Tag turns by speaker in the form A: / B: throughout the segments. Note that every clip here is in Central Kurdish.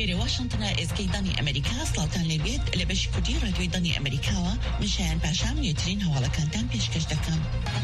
A: إيري واشنطن إزكيداني أمريكا سلاوتان لبيت لبش كودي راديو داني أمريكا مشان باشام يترين هوالا كانتان بيشكش دكم.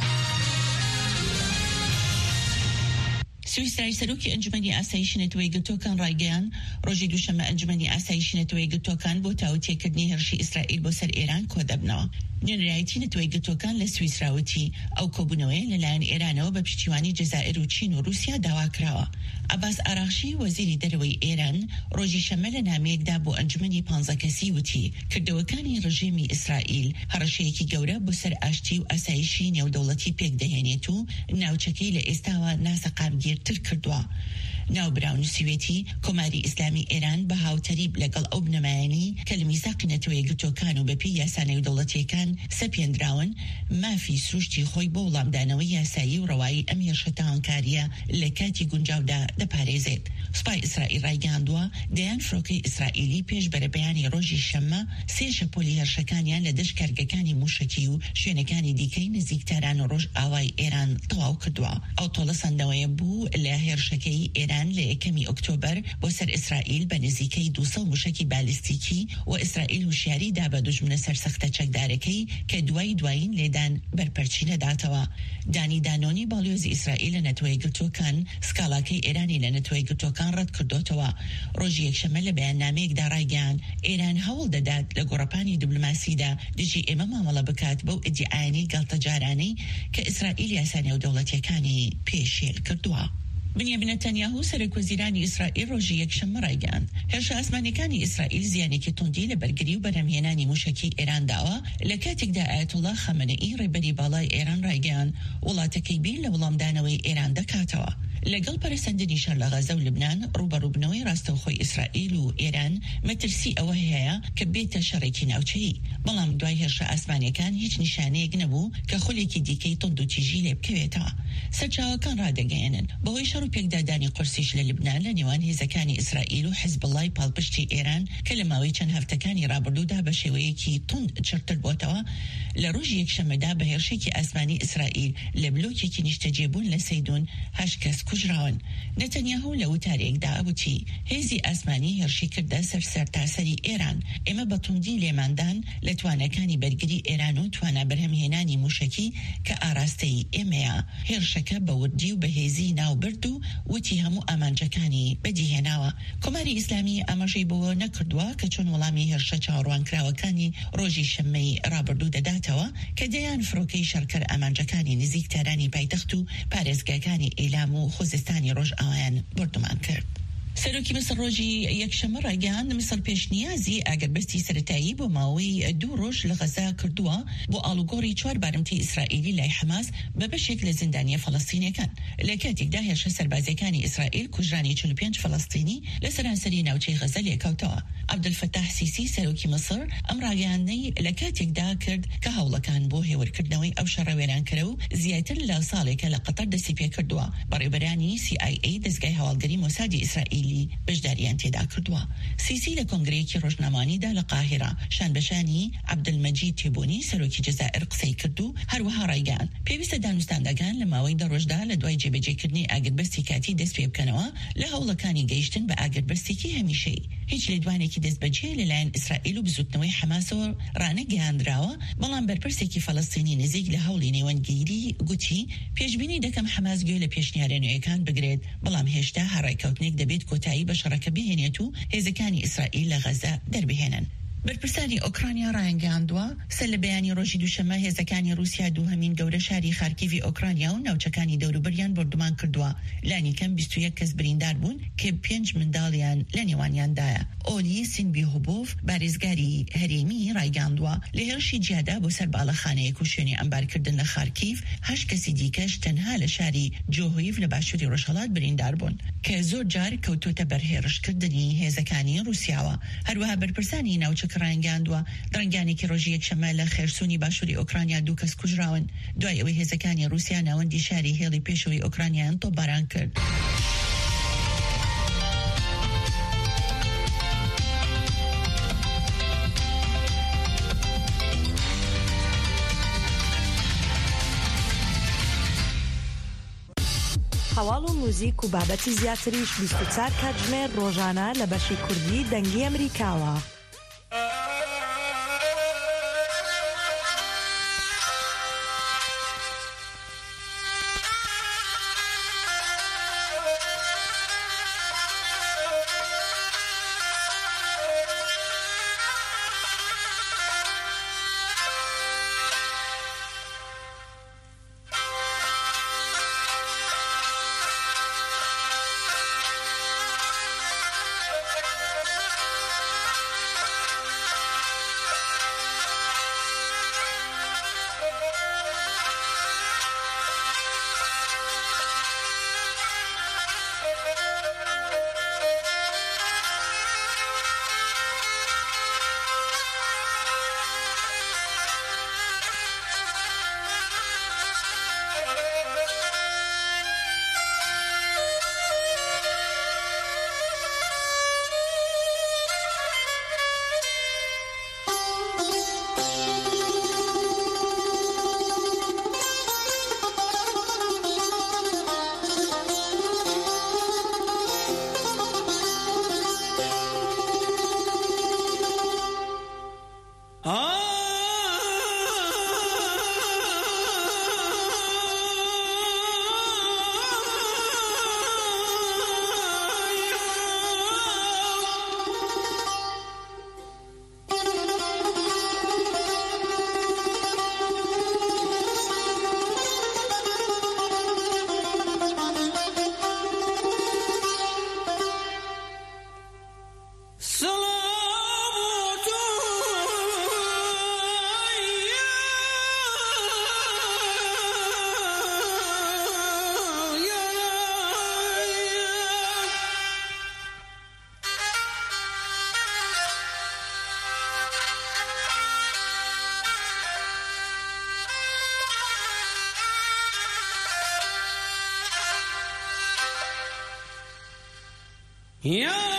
A: سويسرا سروكي أنجمني آسايش نتوي قلتوكان رايقان روجي دوشما أنجمني آسايش نتوي قلتوكان بوتاوتي كدني هرشي إسرائيل بوسر إيران كودبنا نين رأيتي نتوي قلتوكان لسويسراوتي أو كوبونوي للان إيران وببشتواني جزائر وچين وروسيا دواكراوا عباس أراخشي وزيري دروي إيران روجي شمال ناميك دابو أنجمني بانزا كسيوتي كردوكاني رجيمي إسرائيل هرشيكي جورا بوسر آشتي وآسايشي نيو دولتي بيك دهينيتو ناوچكي لإستاوا ناسا قامگير تركردوا ناو براون سويتي كوماري إسلامي إيران بهاو تريب لقل أو بنماني كالميزاق نتوي قلتو كانوا ببي ياساني دولتي كان سبين دراون ما في سروشتي خوي بولام دانوي ياسايي ورواي أمير شتان كاريا لكاتي قنجاو دا باريزيت سباي إسرائيل رايقاندوا ديان فروكي إسرائيلي بيش بربياني روجي الشمة سيشا بولي هرشكانيان لدش كارقكاني موشكيو شوينكاني ديكي نزيك تاران روج آواي إيران طواو كدوا أو طولسان دوايبو لهرشكي إيران لكمي أكتوبر بوسر إسرائيل بنزيكي دوسا ومشكي باليستيكي وإسرائيل وشياري دابا دجمنا سرسختة چك داركي كدواين لدان برپرچين داتوا داني دانوني باليوز إسرائيل لنتوي قلتو كان سكالاكي إيراني لنتوي قلتو كان رد كردوتوا روجي يكشمل بيان ناميك دارايقان إيران هول دادات لقرباني دبلوماسي دا دجي إمام عملا بكات بو ادعاني قلت جاراني كإسرائيل ياساني ودولتي كاني بيشيل كردوا بنيامين نتنياهو سرك وزيراني إسرائيل روجي يكشم رايقان هرشا أسماني كاني إسرائيل زياني كتوندي لبرگري وبرميناني موشكي إيران داوا لكاتك دا آيات الله خامنئي ربري بالاي إيران رايقان ولا تكيبين لولام دانوي إيران دكاتوا لقل برسندني شر غزة ولبنان روبرو بنوي راستوخوي إسرائيل وإيران مترسي أوهيا كبيت شريكين أو شيء بلام دواي هرشا أسماني كان هيج نشاني يقنبو كخليكي ديكي تندو تيجي لبكويتا سجا كان رادقينن بهوي شرو بيك داداني قرسيش للبنان لنيوان هزكاني إسرائيل وحزب الله بالبشتي إيران كلماوي كان هفتكاني رابردو دا بشويكي تند شرط البوتوا لروجي يكشم دا بهرشيكي أسماني إسرائيل لبلوكي كي نشتجيبون لسيدون هاشكس كجراون نتنياهو لو تاريك دا أبوتي هزي أسماني هرشي كردا سر تاسري إيران إما بطندي لماندان لتوانا كاني برگري إيرانو توانا برهم هناني موشكي كأراستي إميا هرشكا بوردي وبهزي ناو بردو وتيهمو أمانجكاني بدي هناوا كماري إسلامي أماشي بو نكردوا كچون ولامي هرشا چاروان كراوكاني روجي شمي رابردو داداتوا كديان فروكي شركر أمانجكاني نزيك تاراني بايتختو بارزگاكاني إيلامو خوزستاني روج آوان بردمان کرد. سروكي مصر روجي يكشم رايقان مصر بيش نيازي اگر بستي سرتايي بو ماوي دو روج لغزا كردوا بو آلوغوري چوار بارمتي إسرائيلي لاي حماس ببشكل زندانية فلسطينية كان لكاتك ده هرش سربازي كاني إسرائيل كجراني 45 فلسطيني لسرانسري ناوچي غزا ليكاوتوا عبد الفتاح سيسي سروكي مصر ام رايقاني لكاتك ده كرد كهولا كان بو هيور كردنوي او شراويران كرو زيادة لصالك لقطر دسي بي كردوا بريبراني CIA دزگاي هوالگري موسادي إسرائيلي بجداريان تيدا كردوا سيسي لكونغريكي روجناماني دا لقاهرة شان بشاني عبد المجيد تيبوني سروكي جزائر قسي كردو هروها رايقان بيبس دانوستان داگان لما ويدا روجدا لدواي جيبجي كردني اگر بستي كاتي دس بيب كانوا لهولا كاني جيشتن باگر بستي كي هميشي هيج لدواني كي دس بجي للاين إسرائيل وبزوتنوي حماسو رانا جاندراوا بلان برپرسيكي فلسطيني نزيق لهولي نيوان جيري قوتي بيجبيني دكم حماس جوي لبيشنيارين ايكان بقريد بلام هشتا هراي كوتنيك دبيت كوتاي بشركة بهنيتو هذا كان إسرائيل لغزة دربهنن برپرسانی اوکراینیا رانگاندوا سل بیانی روشی دوشنبه هزکانی روسیا دو همین گوره شهری خارکیوی اوکراینیا و نوچکانی دوروبریان بردمان کردوا لانی کم 21 کس بریندار بون که 5 مندالیان لنیوانیان دایا اولی سینبیهوبوف بارزگاری هریمی رایگاندوا لهرشی جیاده بو سر بالاخانه کوشنی انبار کردن لخارکیف 8 کسی دیکش تنها لشهری جوهیف لباشوری روشالات بریندار بون که زور جار کوتوتا برهرش کردنی هزکانی روسیاوا هروها برپرسانی نوچک رانگاندوا درنگانی که روژی یک شمال خرسونی باشوری اوکراینیا دو کس کجراون دوای اوی هزکانی روسیا ناوندی شهری هیلی پیشوی اوکراینیان تو باران کرد.
B: هەواڵ و موزیک و بابەتی زیاتریش 24 کاتژمێر ڕۆژانە لە بەشی کوردی دەنگی ئەمریکاوە.
C: Yeah.